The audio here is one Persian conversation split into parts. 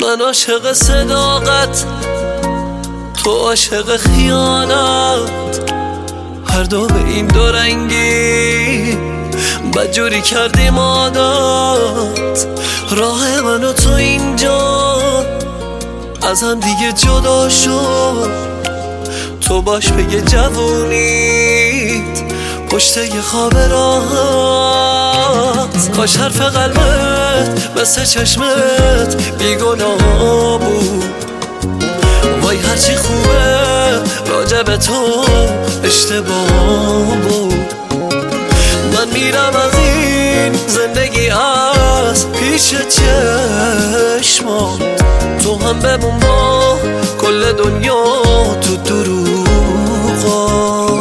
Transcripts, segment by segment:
من عاشق صداقت، تو عاشق خیانت، هر دو به این دو رنگی بدجوری کردیم عادت. راه من و تو اینجا از هم دیگه جدا شد، تو باش بگه جوونیت پشت یه خواب راحت. کاش حرف قلبت مثل چشمت بیگناه بود، وای هرچی خوبه راجع به تو اشتباه بود. من میرم از این زندگی از پیش چشمات، تو هم بمون با کل دنیا تو دروغات.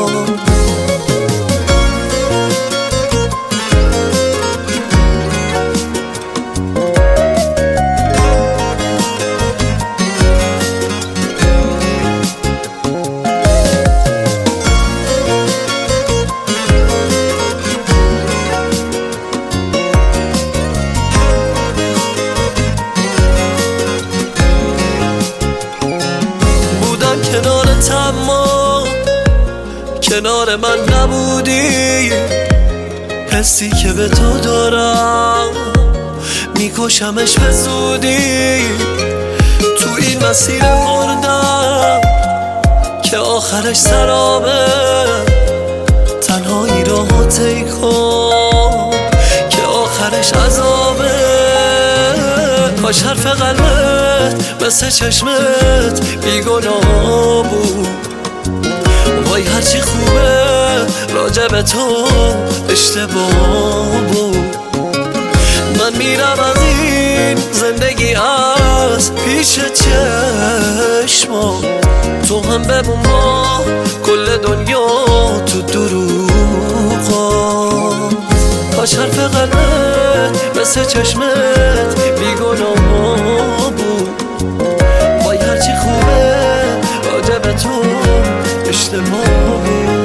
کنارت اما کنار من نبودی، حسی که به تو دارم میکشمش به زودی. تو این مسیر مردم که آخرش سرابه، تنهایی راهو طی کن که آخرش عذابه. کاش حرف قلبت مثل چشمت بیگناه بود، وای هرچی خوبه راجع به تو اشتباه بود. من میرم از این زندگی از پیش چشمات، تو هم بمون با کل دنیا تو دروغات. کاش حرف قلبت مثل چشمت بیگناه بود، وای هرچی خوبه راجع به تو اشتباه بود.